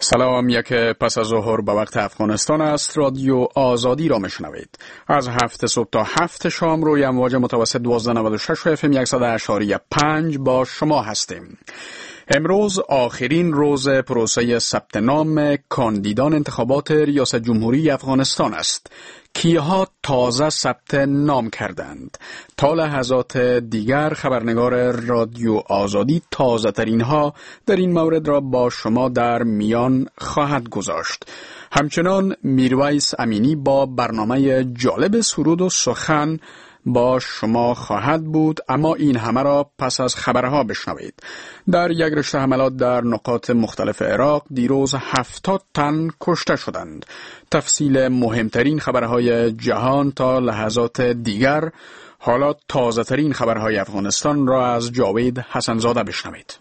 سلام، یک پس از ظهر به وقت افغانستان است. رادیو آزادی را میشنوید. از 7 صبح تا 7 شام روی امواج متوسط 1296 FM 100.5 با شما هستیم. امروز آخرین روز پروسه ثبت نام کاندیدان انتخابات ریاست جمهوری افغانستان است. کیها تازه ثبت نام کردند. تا لحظات دیگر خبرنگار رادیو آزادی تازه ترین ها در این مورد را با شما در میان خواهد گذاشت. همچنان میرویس امینی با برنامه جالب سرود و سخن با شما خواهد بود، اما این همه را پس از خبرها بشنوید. در یک رشته حملات در نقاط مختلف عراق دیروز 70 تن کشته شدند. تفصیل مهمترین خبرهای جهان تا لحظات دیگر. حالا تازه ترین خبرهای افغانستان را از جاوید حسنزاده بشنوید.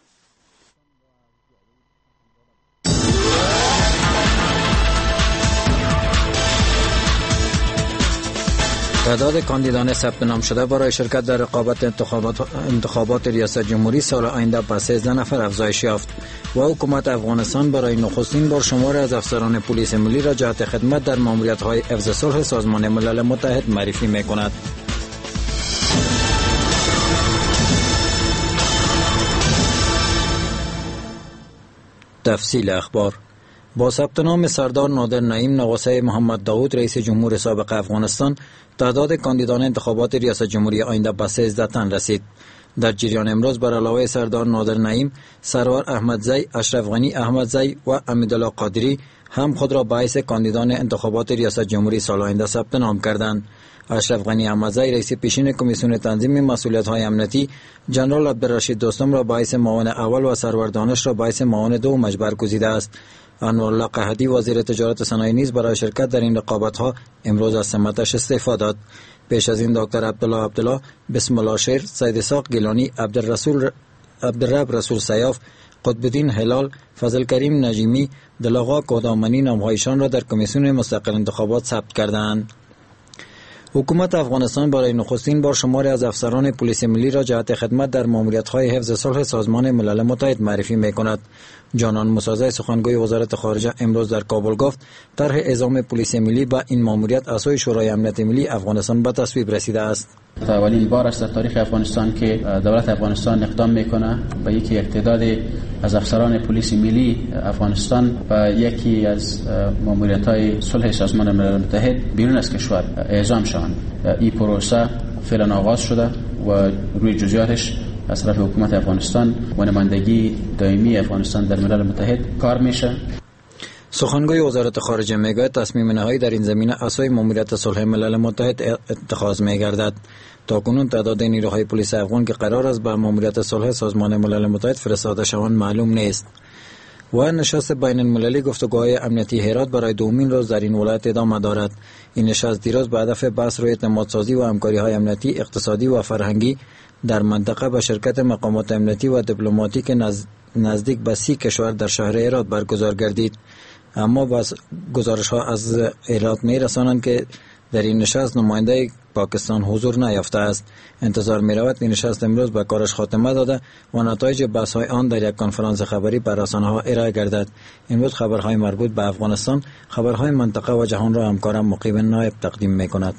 تعداد کاندیدان ثبت نام شده برای شرکت در رقابت انتخابات ریاست جمهوری سال آینده به 13 نفر افزایش یافت و حکومت افغانستان برای نخستین بار شماری از افسران پلیس ملی را جهت خدمت در ماموریت‌های حفظ صلح سازمان ملل متحد معرفی می‌کند. تفصیل اخبار. با ثبت نام سردار نادر نعیم نواسه محمد داود رئیس جمهور سابق افغانستان، تعداد کاندیدان انتخابات ریاست جمهوری آینده به 13 تن رسید. در جریان امروز بر علاوه سردار نادر نعیم، سرور احمدزی، اشرف غنی احمدزی و امیدالله قادری هم خود را به حیث کاندیدان انتخابات ریاست جمهوری سال آینده ثبت نام کردند. اشرف غنی احمدزی رئیس پیشین کمیسیون تنظیم مسئولیت‌های امنیتی، جنرال عبدالرشید دوستم را به حیث معاون اول و سرور دانش را به حیث معاون دوم برگزیده است. انوالله قحطی وزیر تجارت صنایع نیز برای شرکت در این رقابت‌ها امروز از سمتش استعفا داد. پیش از این دکتر عبدالله، بسم الله شیر، سید اسحاق گیلانی، عبدالرب رسول سیاف، قطبالدین هلال، فضل کریم نجیمی، دلاغا کودامنی نامهایشان را در کمیسیون مستقل انتخابات ثبت کردند. حکومت افغانستان برای نخستین بار شماری از افسران پلیس ملی را جهت خدمت در ماموریت‌های حفظ صلح سازمان ملل متحد معرفی می‌کند. جانان موسوی سخنگوی وزارت خارجه امروز در کابل گفت طرح اعزام پلیس ملی به این ماموریت اساس شورای امنیت ملی افغانستان به تصویب رسیده است. اولین بار است در تاریخ افغانستان که دولت افغانستان اقدام میکنه به یکی تعداد از افسران پلیس ملی افغانستان به یکی از ماموریت‌های صلح سازمان ملل متحد بیرون از کشور اعزام شوند. این پروسه فعلا آغاز شده و روی جزئیاتش از طرف حکومت افغانستان و نمایندگی دائمی افغانستان در ملل متحد کار میشه. سخنگوی وزارت خارجه میگوید تصمیم نهایی در این زمینه اساس ماموریت صلح ملل متحد اتخاذ میگردد. تاکنون تعداد نیروهای پلیس افغان که قرار است به ماموریت صلح سازمان ملل متحد فرستاده شوند معلوم نیست. و نشست بین المللی گفتگوهای امنیتی هرات برای دومین روز در این ولایت ادامه دارد. این نشست دیروز به هدف بحث روی اعتمادسازی و همکاری‌های امنیتی، اقتصادی و فرهنگی در منطقه با شرکت مقامات امنیتی و دیپلماتیک نزدیک به 30 کشور در شهر هرات برگزار گردید. اما باز گزارش‌ها از هرات می‌رسانند که در این نشست نماینده پاکستان حضور نیافته است. انتظار می‌رود این نشست امروز به کارش خاتمه داده و نتایج بحث‌های آن در یک کنفرانس خبری بر رسانه‌ها ارائه گردد. امروز خبرهای مربوط به افغانستان، خبرهای منطقه و جهان را همکارم مقیم نایب تقدیم می‌کند.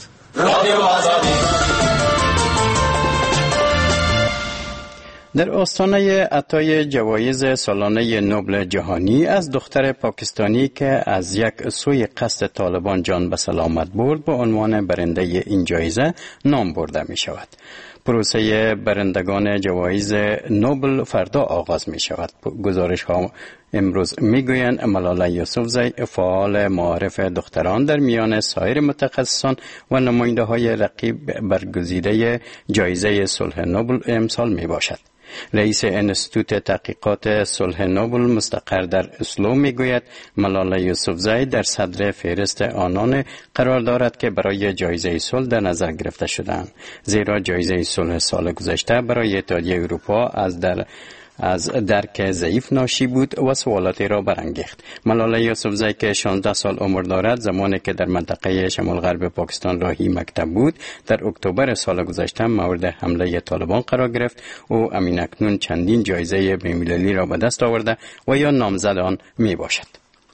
در آستانه عطای جوایز سالانه نوبل جهانی از دختر پاکستانی که از یک سوی قصد طالبان جان به سلامت برد به عنوان برنده این جایزه نام برده می شود. پروسه برندگان جوایز نوبل فردا آغاز می شود. گزارش ها امروز می گویند ملاله یوسفزی فعال معارف دختران در میان سایر متخصصان و نماینده های رقیب برگزیده جایزه صلح نوبل امسال می باشد. رئیس انستیتوت تحقیقات صلح نوبل مستقر در اسلو میگوید ملاله یوسفزی در صدر فهرست آنان قرار دارد که برای جایزه صلح در نظر گرفته شدند، زیرا جایزه صلح سال گذشته برای اتحادیه اروپا از درک ضعیف ناشی بود و سوالاتی را برانگیخت. ملاله یوسفزی که 16 سال عمر دارد، زمانی که در منطقه شمال غرب پاکستان راهی مکتب بود، در اکتبر سال گذشته مورد حمله طالبان قرار گرفت. او امین اکنون چندین جایزه بین‌المللی را به دست آورده و یا نامزد آن می باشد.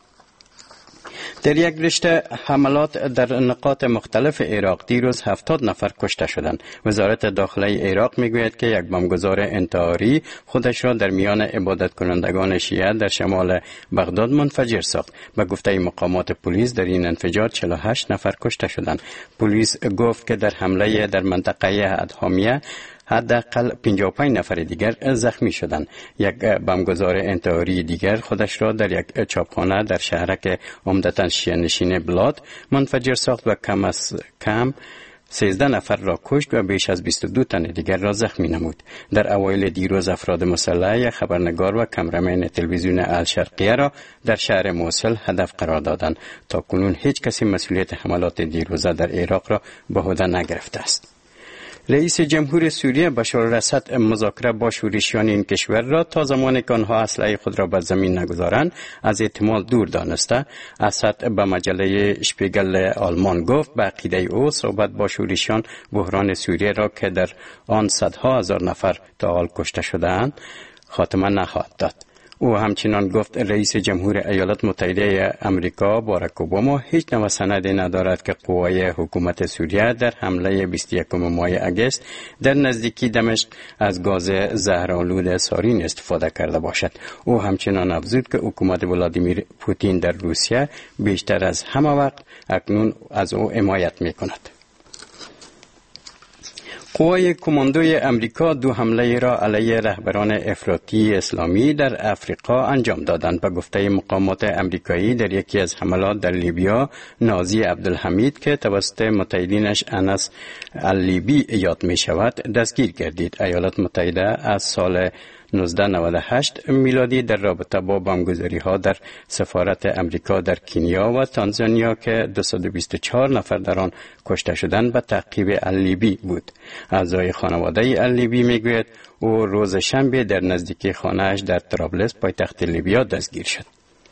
در یک رشته حملات در نقاط مختلف عراق دیروز 70 نفر کشته شدند. وزارت داخله عراق میگوید که یک بمبگذار انتحاری خودش را در میان عبادت کنندگان شیعه در شمال بغداد منفجر ساخت. به گفته مقامات پلیس در این انفجار 48 نفر کشته شدند. پلیس گفت که در حمله در منطقه ادهامیه حداقل 55 نفر دیگر زخمی شدند. یک بمبگذار انتحاری دیگر خودش را در یک چاپخانه در شهرک عمدتاً شیعه نشین بلاد منفجر ساخت و کم از کم 13 نفر را کشت و بیش از 22 تن دیگر را زخمی نمود. در اوایل دیروز افراد مسلح خبرنگار و کمرمن تلویزیون الشرقیه را در شهر موصل هدف قرار دادند. تا کنون هیچ کسی مسئولیت حملات دیروزه در عراق را به عهده نگرفته است. رئیس جمهور سوریه بشار الاسد مذاکره با شورشیان این کشور را تا زمانی که آنها اسلحه خود را بر زمین نگذارند از احتمال دور دانسته. اسد به مجله شپیگل آلمان گفت به عقیده او صحبت با شورشیان بحران سوریه را که در آن صدها هزار نفر تا حال کشته شده‌اند خاتمه نخواهد داد. او همچنان گفت رئیس جمهور ایالات متحده آمریکا باراک اوباما هیچ نوع سندی ندارد که قوای حکومت سوریه در حمله 21 ماه اگست در نزدیکی دمشق از گاز زهرآلود سارین استفاده کرده باشد. او همچنان افزود که حکومت ولادیمیر پوتین در روسیه بیشتر از همه وقت اکنون از او حمایت می‌کند. قوای کماندوی امریکا 2 حمله را علیه رهبران افراطی اسلامی در افریقا انجام دادند. به گفته مقامات امریکایی در یکی از حملات در لیبیا نازی عبدالحمید که توسط متحدینش انس اللیبی یاد می شود دستگیر گردید. ایالات متحده از سال 1998 میلادی در رابطه با بمبگذاری ها در سفارت امریکا در کنیا و تانزانیا که 224 نفر در آن کشته شدند به تعقیب اللیبی بود. اعضای خانواده اللیبی میگوید او روز شنبه در نزدیکی خانه‌اش در طرابلس پایتخت لیبیا دستگیر شد.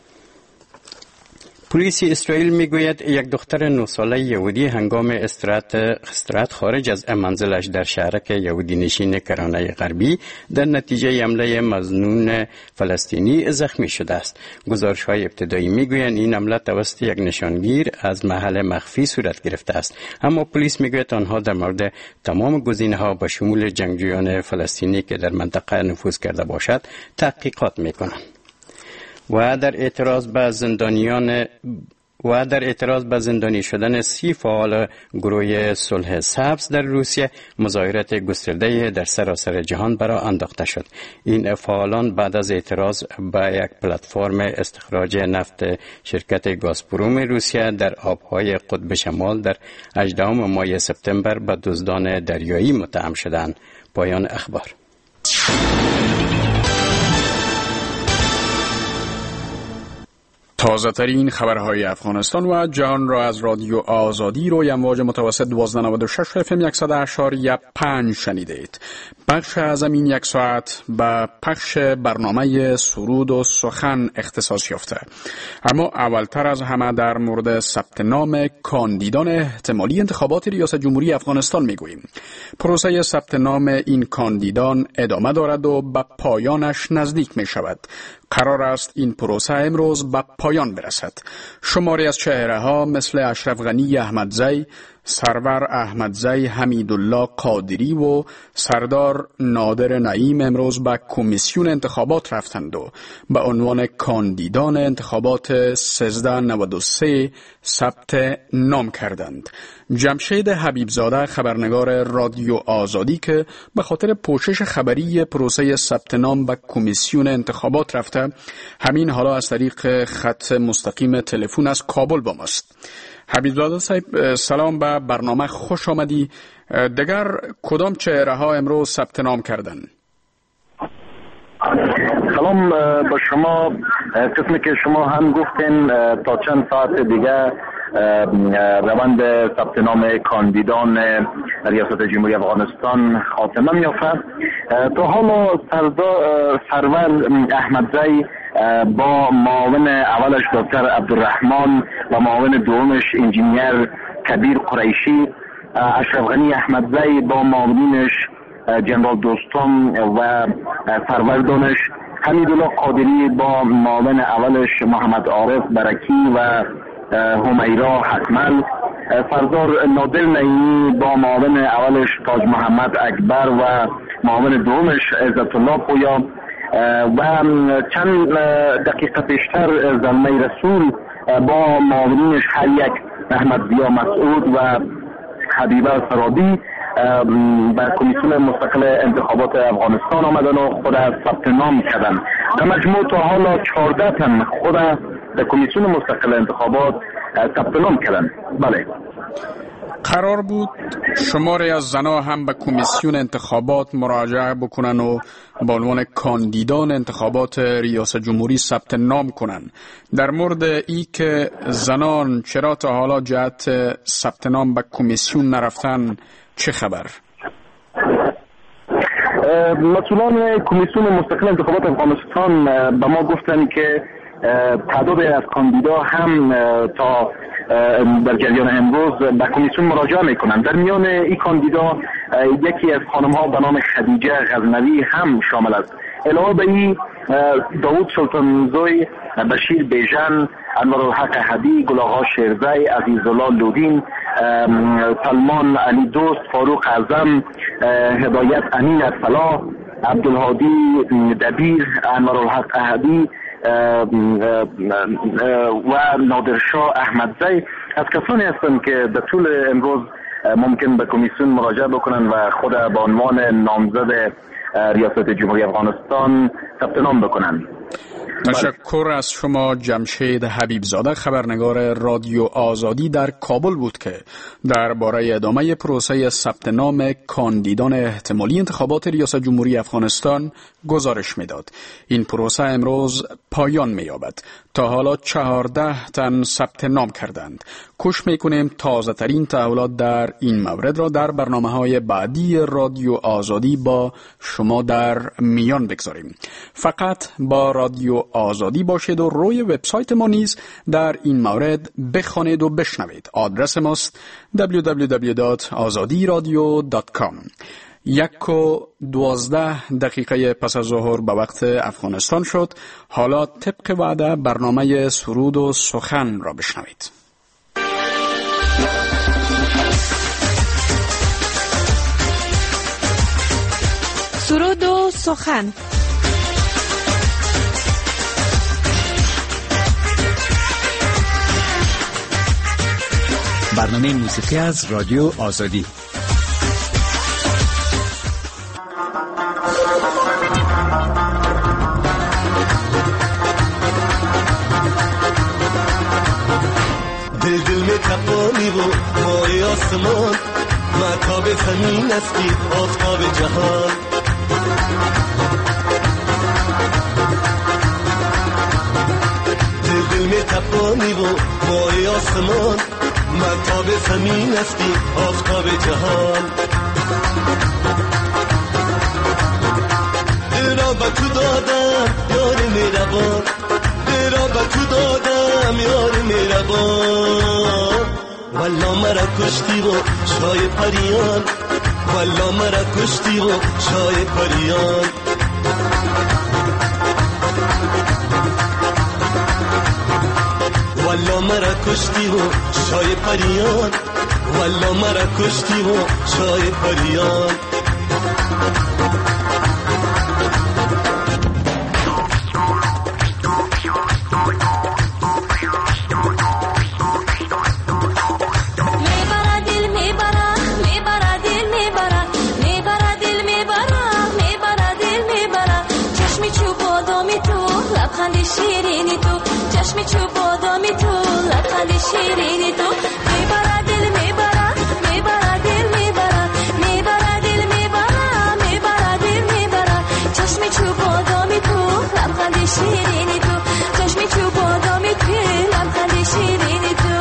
پلیس اسرائیل میگوید یک دختر 9 ساله یهودی هنگام استراحت خارج از منزلش در شهرک یهودی نشین کرانه غربی در نتیجه حمله مظنون فلسطینی زخمی شده است. گزارش‌های ابتدایی میگویند این حمله توسط یک نشانگیر از محل مخفی صورت گرفته است، اما پلیس میگوید آنها در مورد تمام گزینه‌ها به شمول جنگجویان فلسطینی که در منطقه نفوذ کرده باشد تحقیقات میکنند. و در اعتراض به زندانی شدن 30 فعال گروه صلح سبز در روسیه مظاهرات گسترده در سراسر جهان برآ انداخته شد. این فعالان بعد از اعتراض به یک پلتفرم استخراج نفت شرکت گازپروم روسیه در آبهای قطب شمال در 18 ماه سپتامبر به دزدان دریایی متهم شدند. پایان اخبار. تازه ترین خبرهای افغانستان و جهان را از رادیو آزادی روی امواج متوسط 1296 FM 100.5 شنیدید. بخش از این یک ساعت به پخش برنامه سرود و سخن اختصاص یافته. اما اولتر از همه در مورد ثبت نام کاندیدان احتمالی انتخابات ریاست جمهوری افغانستان میگوییم. پروسه ثبت نام این کاندیدان ادامه دارد و به پایانش نزدیک می شود. قرار است این پروسه امروز به پایان برسد. شماری از چهره‌ها مثل اشرف غنی احمدزی، سرور احمدزی، حمیدالله قادری و سردار نادر نعیم امروز به کمیسیون انتخابات رفتند و به عنوان کاندیدان انتخابات 1393 ثبت نام کردند. جمشید حبیبزاده خبرنگار رادیو آزادی که به خاطر پوشش خبری پروسه ثبت نام به کمیسیون انتخابات رفته، همین حالا از طریق خط مستقیم تلفن از کابل با ماست. حبیبزاده صاحب سلام، به برنامه خوش آمدی. دیگر کدام چهره ها امروز ثبت نام کردن؟ سلام با شما. قسمی که شما هم گفتین تا چند ساعت دیگه روند ثبت نام کاندیدان ریاست جمهوری افغانستان خاتمه می‌یافت. تا حالا سرور احمدزی با معاون اولش دکتر عبدالرحمن و معاون دومش انجینیر کبیر قریشی، اشرف غنی احمدزی با معاونینش جنرال دوستم و سرور دانش، حمیدالله قادری با معاون اولش محمد عارف برکی و همیرا حکمل، سردار نادر نعیمی با معاون اولش تاج محمد اکبر و معاون دومش عزت الله پویا و چند دقیقه پیشتر زلمه رسول با معاونینش هر یک احمد ضیا مسعود و حبیبه سرابی به کمیسیون مستقل انتخابات افغانستان آمدن و خود ثبت نام کردن. در مجموع تا حالا 14 تن خود در کمیسیون مستقل انتخابات ثبت نام کردن. بله، قرار بود شماری از زنها هم به کمیسیون انتخابات مراجعه بکنن و به عنوان کاندیدان انتخابات ریاست جمهوری ثبت نام کنن. در مورد ای که زنان چرا تا حالا جهت ثبت نام به کمیسیون نرفتن چه خبر؟ مسئولان کمیسیون مستقل انتخابات افغانستان به ما گفتن که تعداد از کاندیدا هم تا در جریان امروز به کمیسیون مراجعه میکنند. در میان این کاندیدا یکی از خانم ها به نام خدیجه غزنوی هم شامل است. علاوه به این داوود سلطانزوی، بشیر بیژن، انوارالحق احدی، گل‌آقا شیرزی، عزیزالله لودین، سلمان علی دوست، فاروق اعظم، هدایت امین اصفلا، عبدالهادی دبیر، انوارالحق احدی و نادرشاه احمدزی از کسانی هستند که در طول امروز ممکن به کمیسیون مراجعه بکنن و خود به عنوان نامزد ریاست جمهوری افغانستان ثبت نام بکنن. تشکر از شما. جمشید حبیبزاده، خبرنگار رادیو آزادی در کابل بود که درباره ادامه پروسه ثبت نام کاندیدان احتمالی انتخابات ریاست جمهوری افغانستان گزارش میداد. این پروسه امروز پایان می‌یابد. تا حالا 14 تن ثبت نام کردند. کوشش می‌کنیم تازه ترین تحولات در این مورد را در برنامه‌های بعدی رادیو آزادی با شما در میان بگذاریم. فقط با رادیو آزادی باشید و روی وبسایت ما نیز در این مورد بخوانید و بشنوید. آدرس ماست www.azadiradio.com. 1:12 پس از ظهر به وقت افغانستان شد. حالا طبق وعده برنامه سرود و سخن را بشنوید. سرود و سخن. برنامه موسیقی از رادیو آزادی. دل میں تپانی و مای آسمان، مهتاب زمین استی آفتاب جهان. دل میں تپانی و مای آسمان، مهتاب زمین استی آفتاب جهان. دل را به تو دادم یار مهربان، دل را به تو دادم یار مهربان. والا مرا کشتی و شای پریان، والا مرا کشتی و شای پریان. والا مرا کشتی و شای پریان، والا مرا کشتی و شای پریان. شیرینی تو چشمی چوب بادامی تو لبخند شیرینی تو میبره دل میبره میبره دل میبره میبره دل میبره میبره دل میبره چشمی چوب بادامی تو لبخند شیرینی تو چشمی چوب بادامی تو لبخند شیرینی تو.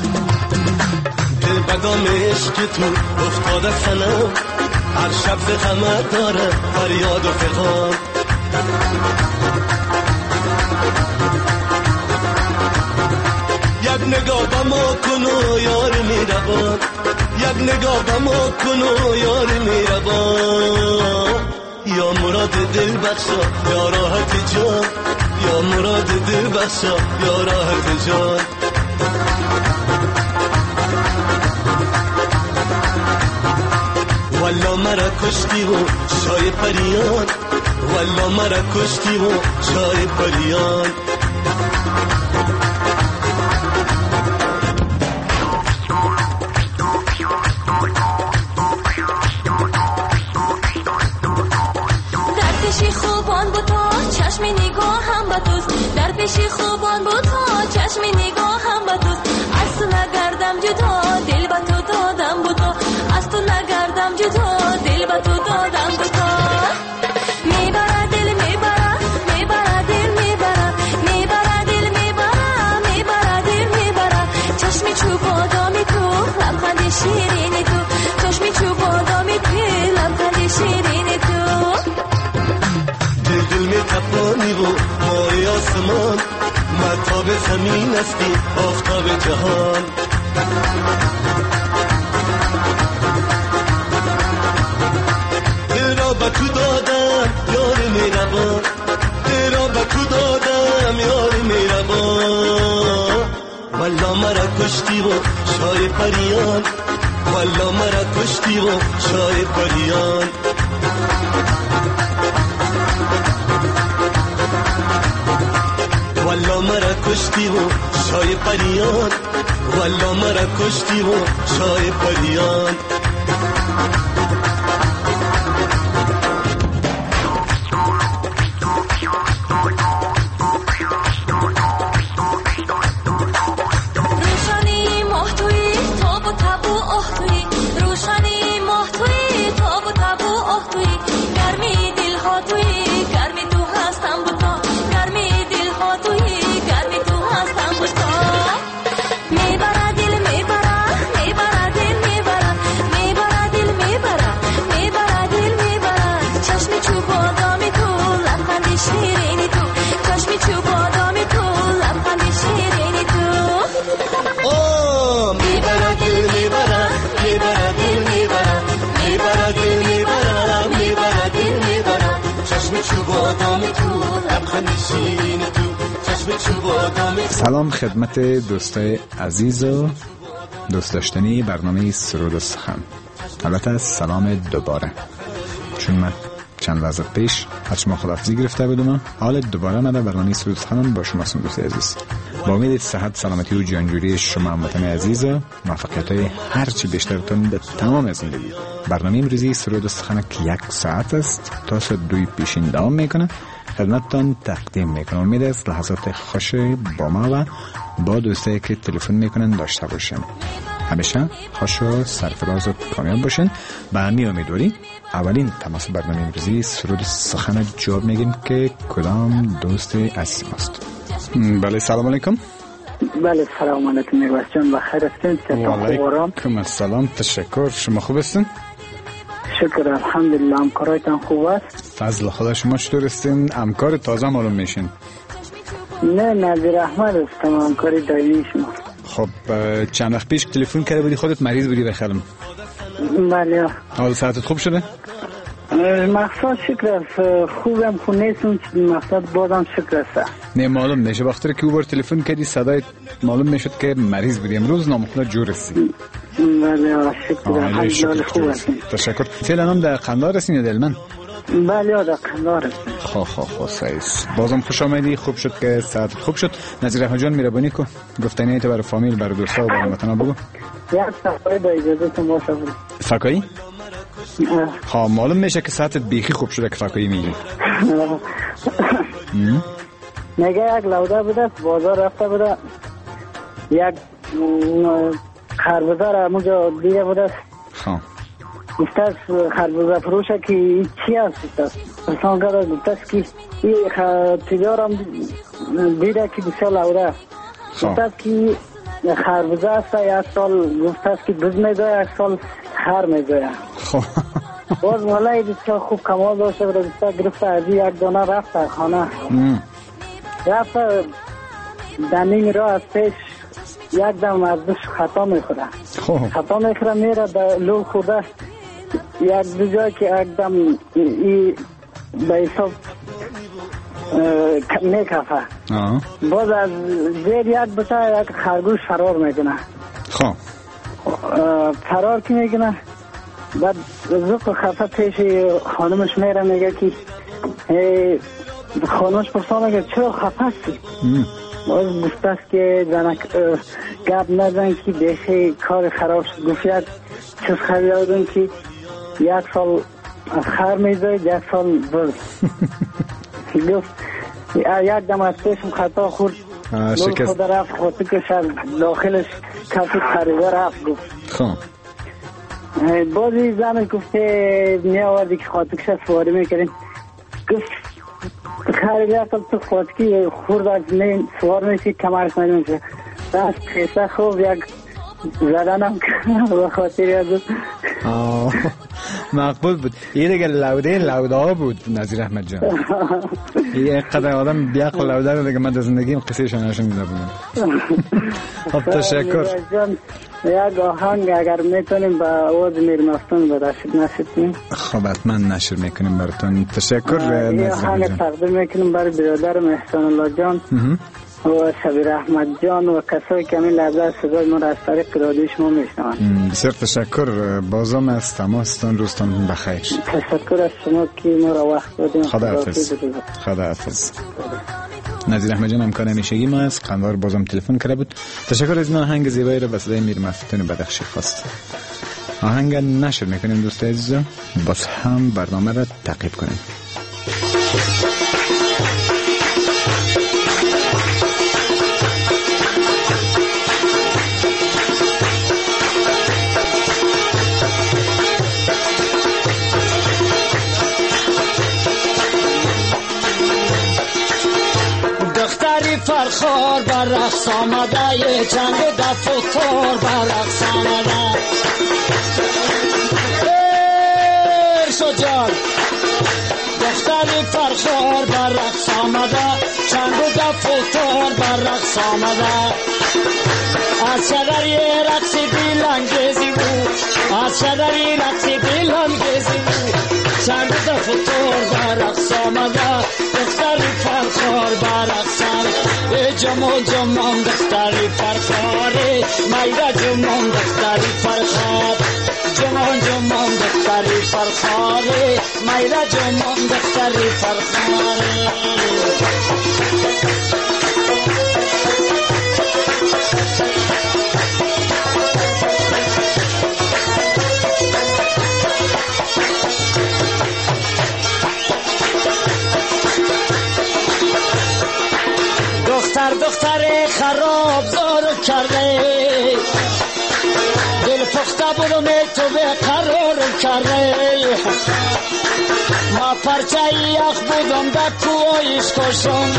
دل بدام عشق تو افتاده سنم، هر شب ز غمت داره فریاد و فغان. یک نگاه با ما کنو یار میربان، یک نگاه با ما کنو یار میربان. یا مراد دل بخشا یا راحت جان، یا مراد دل بخشا یا راحت جان. والا مرا کشتی و شای پریان والا مرا کشتی و شای پریان در پیشی خوبان بود تا چشم نگاه هم با توست در پیشی خوبان بود تا چشم نگاه هم با توست از تو نگردم جدا دل با تو دادم بود از تو نگردم جدا دل با تو دادم بود میبره دل میبره میبره دل میبره میبره دل میبره میبره دل میبره چشم چوب آدمی تو لبخند شیرینی تو چشم چوب آدمی تو لبخند شیرینی تو دل می تپانی و مای آسمان مطاب زمین استی آفتاب جهان دل را به تو دادم یار مهربان دل را به تو دادم یار مهربان والا مرا کشتی و شای پریان والا مرا کشتی و شای پریان والا مرا کشتی و شای پریان والا مرا کشتی و شای پریان روشنی ماه توی تاب و تب و آه توی روشنی ماه توی تاب و تب و آه توی گرمی دل ها توی گرمی تو هستم بوتا گرمی دل ها توی گرمی تو هستم بوتا میبره دل میبره میبره دل میبره میبره دل میبره میبره دل میبره چشم چوب آدمی تو لبخند شیرینی تو چشم چوب آدمی تو لبخند شیرینی تو میبره دل میبره میبره دل میبره میبره دل میبره میبره دل میبره چشم چوب آدم تو لبخند شیرین تو چشم چوب آدم. سلام خدمت دوستای عزیز و دوست داشتنی برنامه سرود و سخن. البته سلام دوباره، چون من چند لحظه پیش از شما خداحافظی گرفته بودم. حال دوباره من در برنامه سرود و سخن با شما هستم دوستای عزیز. با امید صحت، سلامتی و جانجوری شما هموطن عزیز و موفقیت‌های هر چی بیشترتون در تمام زندگی. برنامه امروزی سرود و سخن که 1 ساعت است تا ساعت 2 پیشین دوام میکنه خدمتتان تقدیم میکنم. امید است لحظات خوش با ما و با دوستایی که تلفن میکنن داشته باشین. همیشه خوش و سرفراز و کامیاب باشین. با همین امیدواری اولین تماس برنامه امروزی سرود و سخن جواب میگیم که کدام دوست عزیز ماست. بله سلام علیکم. بله سلام علیکم میرواز جان، بخیر هستین؟ وعلیکم السلام، تشکر. شما خوب هستین؟ شکر الحمدلله. همکارایتان خوب است؟ فضل خدا. شما چطور هستین؟ همکار تازه معلوم میشین. نه نظیر احمد هستم، همکاری دایمی شما. خب چند وقت پیش تلفن کرده بودی، خودت مریض بودی بخیرم. بله. حال صحتت خوب شده؟ مقصد شکر است، خوبم خو نیستم، مقصد بازم شکر است. نه معلوم میشه وقتی که او بار تلفن کردی صدای معلوم میشد که مریض بودی. امروز نامخونا جور هستی. بله شکر الحمدلله خوب هستم. تشکر. فعلا هم در قندهار هستین یا دلمن؟ بله در قندهار هستم. خب سعیس. بازم خوش آمدی. خوب شد که صحت خوب شد. نظیر احمد جان مهربانی کن گفتنی ایت برای فامیل، برای دوستا و برای وطنا بگو. یک صفحه با اجازهتون باشه. فکایی؟ ها معلوم میشه که ساعتت بیخی خوب شده که فکایی میگی. نگه یک لوده بوده، بازار رفته بوده، یک خربزه را مجا دیگه بوده. گفته خربزه فروشه که چی هست؟ پرسان کرده گفته که این تجارم دیده که بسیار لوده. گفته که خربزه است، 1 سال گفته که بز میگوه، 1 سال هر میگوه. باز مالای بسیار خوب کمال داشته بوده. گفته گرفته از یک دانه رفته خانه. رفته دنیم را از پیش یک دم از دوش خطا میخوره. خطا میخوره میره در لو خورده، یک دو جای که یک دم به حساب میکفه. باز از زیر یک بچه یک خرگوش فرار میکنه. فرار که میکنه بعد زوق خفه پیش خانمش میره میگه که خانمش پرسان میگه چرا خفه هستی؟ باز گفته است که گپ نزن که بیخی کار خراب شد. گفت یک چیز خریدم که 1 سال خر میزاید 1 سال برد. گفت یک دم از پیشم خطا خورد لول خود رفت خاطی که داخلش کسی خریده رفت. گفت خب بازی زن گفته می آوردی که خاطی که سواری میکردیم. گفت خریده تو خاطی که خورد از می سوار میشید کمرش میشه دست خیسته خوب یک زدنم که به خاطر یاد مقبول بود. یه دیگه لوده ها بود نظیر احمد جان. یه قدر آدم بیاق و لوده رو دیگه من در زندگیم قصه شناشون میده بودم. خب تشکر. یک آهنگ اگر میتونیم با آواز میر مفتون بداشید نشدیم. خب حتما نشر میکنیم براتون. تشکر نظیر احمد جان. آهنگ تقدیم میکنیم برای برادرم احسان الله جان و شبیر احمد جان و کسایی که همین لحظه صدای ما را از طریق رادیو شما میشنوند. بسیار تشکر. بازم از تماستان روزتان بخیر. تشکر از شما که ما را وقت دادیم. خدا حافظ. نظیر احمد جان همکار همیشگی ما از قندهار بازم تلفن کرده بود. تشکر از این آهنگ زیبایی را به صدای میر مفتون بدخشی خواست. آهنگ نشر میکنیم دوستای عزیزم. باز هم برنامه را تعقیب کنیم. فرخار بر رقص آمده یه چند دفتر بر رقص آمده شجار دختری فرخار بر رقص آمده چند دفتر بر رقص آمده از شدری رقص بیلنگیزی بود از شدری رقص بیلنگیزی بود چند دفتر بر رقص آمده دختری فرخار بر رقص آمده جمال جمال دختری فرخاره میره جمال دختری فرخار جمال جمال دختری فرخاره میره جمال دختری فرخاره دختر خراب زارو کرده دل پخته برو می تو به قرار کرده ما پرچه یخ بودم در کوهایش کشم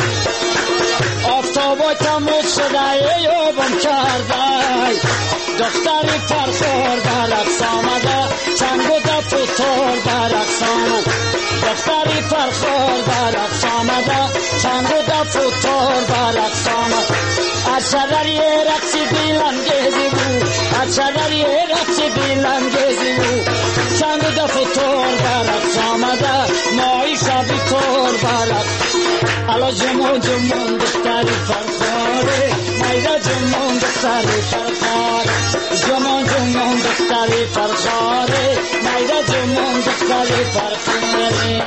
آفتابا تموت شده یابم کرده دختری فرخار بر رقص آمده چنگ و دفتر بر رقص آمده دختری فرخار بر رقص آمده چنگ و دفتر بر رقص آمده از شدری رقصی بیلنگیزی بود از شدری رقصی بیلنگیزی بود چنگ و دفتر بر رقص آمده مایی شبی تور بر رقص الا جمون جمون دختری فرخاره میده جمون دختری فرخاره جمون جمون دختری فرخاره میده جمون دختری فرخاره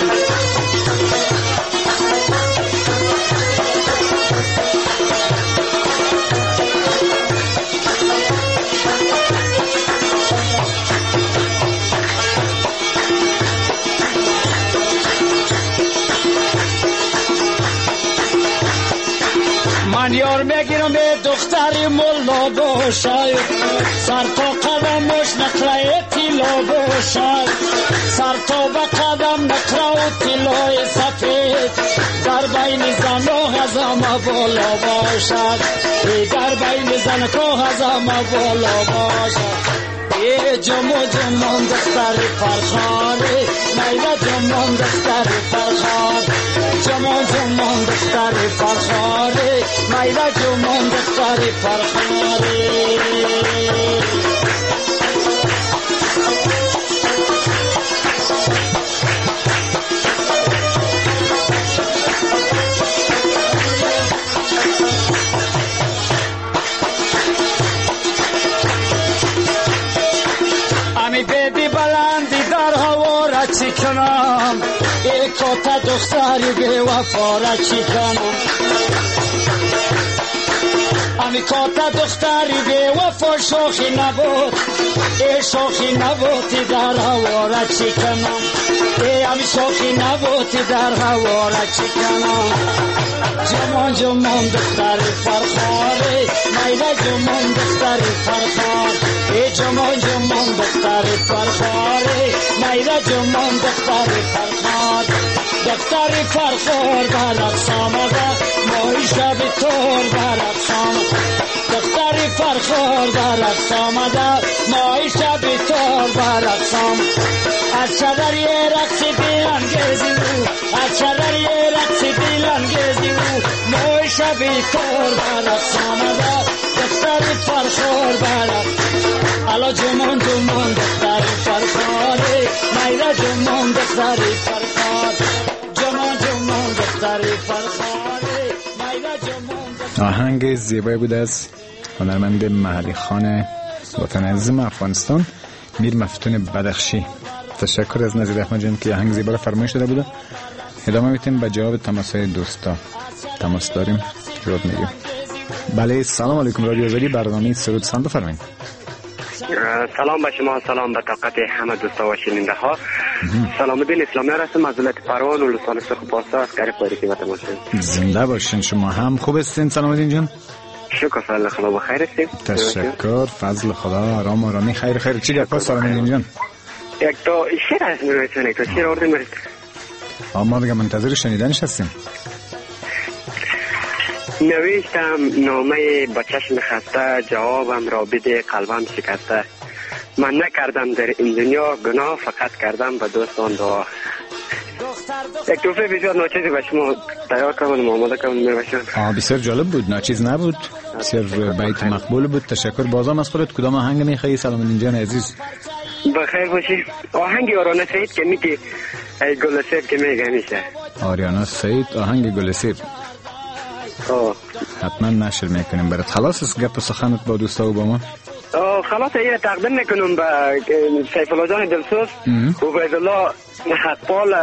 من یار میگیرم به دختری ملا باشد سر تا قدمش نقره تیلا باشد سر تا به قدم نقره و تیلای سفید در بین زن و غزم بالا باشد در بین زن و غزم بالا باشد جمو جمون دختری فرخاره میده جمون دختری فرخاره جمون جمون دختری فرخاره میده جمون دختری فرخاره دختری به وفا را چی کنم امی کاتا دختری به وفا شوخی نبود ای شوخی نبودی در هوا را چی کنم ای امی شوخی نبودی در هوا را چی کنم جمان جمان دختری فرخاره میلا جمان دختری فرخار ای جمان جمان دختری فرخاره میلا جمان دختری فرخار دختری فرخار برقص آمده ماهی شب تور برقص آمده دختری فرخار برقص آمده ماهی شب تور برقص آمده از چادر یه رقصی بیلانگیزی او از چادر یه رقصی بیلانگیزی او ماهی شب تور برقص آمده دختری فرخار برقص الا جمان جمان دختری فرخاره میلا جمان دختری فرخار آهنگ زیبایی بود از هنرمند محلی خان وطن عزیزم افغانستان میر مفتون بدخشی. تشکر از نظیر احمد جان که آهنگ زیبا را فرمایش داده بوده. ادامه میتیم به جواب تماس‌های دوستا. تماس داریم جواب میگیم. بله سلام علیکم رادیو آزادی برنامه سرود سان بفرمایید. سلام به شما سلام به طاقت همه دوستا و شنونده ها. سلام الدین اسلامی هستم از ولایت پروان و لسان سرخ پارسا از کاری پاریکی وطن باشین. زنده باشین. شما هم خوب هستین سلام الدین جان؟ شکر فضل خدا بخیر هستیم. تشکر فضل خدا آرامی خیر چی گپ است سلام الدین جان؟ یک تا شعر است می‌نویسن یک تا شعر آوردیم برید. ما دیگه منتظر شنیدنش هستیم. نوشتم نامه با چشم خسته جوابم را بده قلبم شکسته من نکردم در این دنیا گناه فقط کردم به دوستان دعا. یک توفه بسیار ناچیزی به شما تیار کنم آماده کنم میباشم. بسیار جالب بود ناچیز نبود بسیار بیت مقبول بود. تشکر. بازم از خودت کدام آهنگ میخوایی سلام الدین جان عزیز؟ بخیر باشی. آهنگ آریانا سعید که میگه ای گل سیب که میگه میشه آریانا سعید آهنگ گل سیب حتما نشر میکنیم برات. خلاص است گپ سخنت با دوستا و با ما؟ خلاص یه تقدیم میکنم به سیف الله جان دلسوز و عبید الله حقپال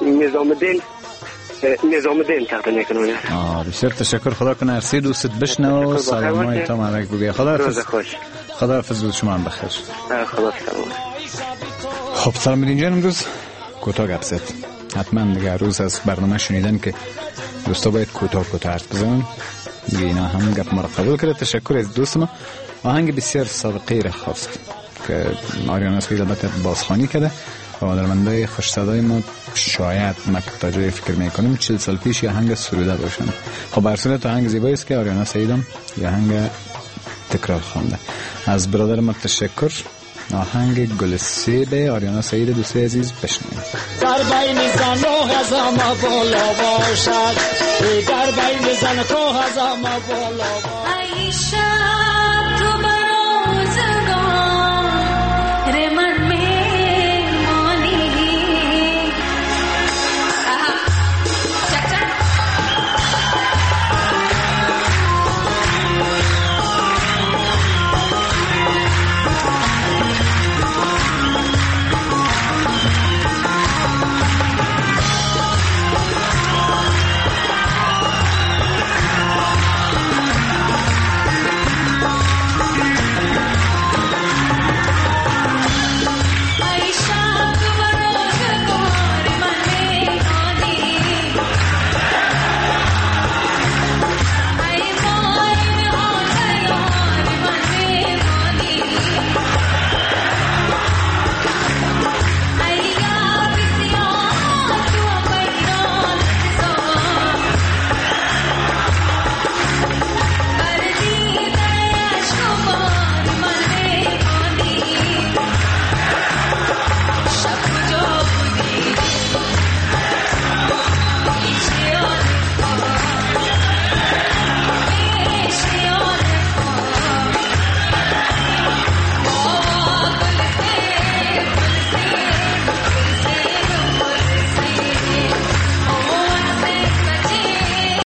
نظام الدین تقدیم میکنم. بسیار تشکر. خدا کنه هر سه دوستت بشنو و سلامای تا مالک بگی. خدا حافظ بود. شما هم بخیر. خدا سلامت. خب سلام الدین جان امروز کوتاه گپ زد. حتما دیگه روز از برنامه شنیدن که دوستا باید کوتاه حرف بزنن دیگه اینا هم گپ ما را قبول کرده. تشکر از دوست ما. آهنگ بسیار سابقه را خواست که آریانا سعید البته بازخوانی کرده و هنرمندای خوش صدای ما شاید ما تا جای فکر میکنیم 40 سال پیش یه آهنگ سروده باشن. خب بر صورت آهنگ زیبایی است که آریانا سعید هم یه آهنگ تکرار خوانده. از برادر ما تشکر. آهنگ گل سیب آریانا سعید دوست عزیز بشنوید. در بین زن و هزام بالا باشد در بین زن و هزام بالا باشد